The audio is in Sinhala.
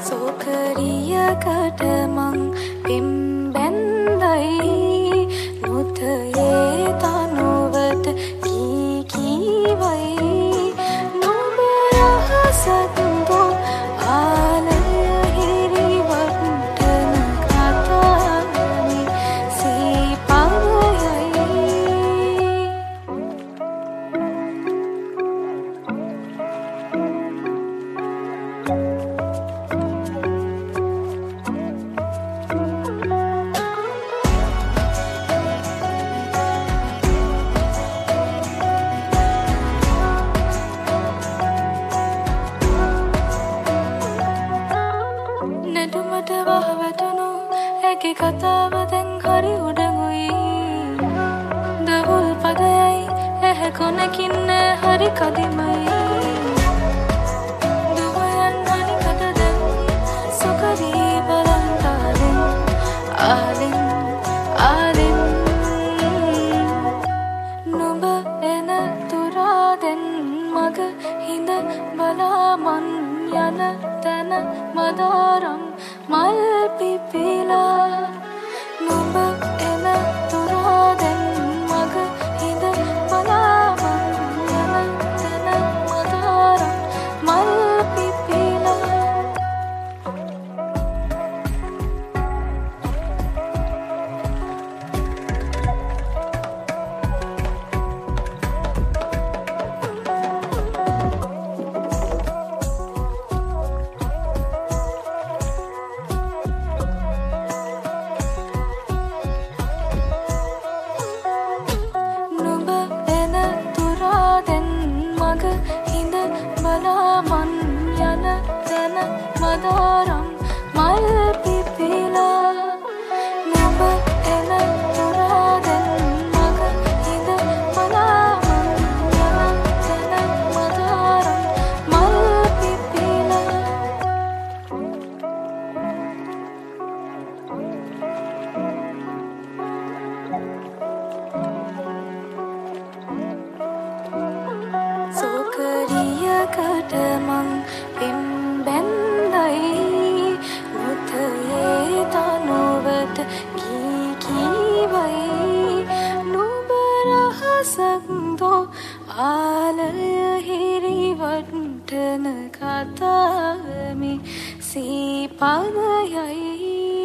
සෝකරියකට මං පිම්බැන්දයි නුතයේ තනුවට කීකීවයි නුඹ රහසක්දෝ ආලය හිරිවට්ටන කතානි සීපවයයි නෙටුමට වහවැටුණු ඇගේ කතාව දැන් හරි උඩඟුයි දවුල් පදයයි ඇහැ කොනකින්න හරි කදිමයි දුවයන් හනිකට දැන් සොකරී බලන්තාලෙන් ආලෙන් ආලෙන් නුඹ එන තුරාදෙන් මග හිඳ බලාමන් යන තැන මදාරම් මල් පිපිලා නුඹ එන තුරාදෙන් මග හිඳ බලාමන් යන තැන මදාරම් මල් පිපිලා නුඹ එන තුරාදෙන් මග හිඳ බලාමන් යන තැන මදාරම් මල් පිපිලා නුඹ එන තුරාදෙන් මග හිඳ බලාමන් යන තැන මදාරම් මල් පිපිලා සෝකරියකට මං පිම්බැන්දයි නුතයේ තනුවට කීකීවයි නුඹ රහසක්දෝ ආලය හිරිවට්ටන කතාවමි සීපවයයි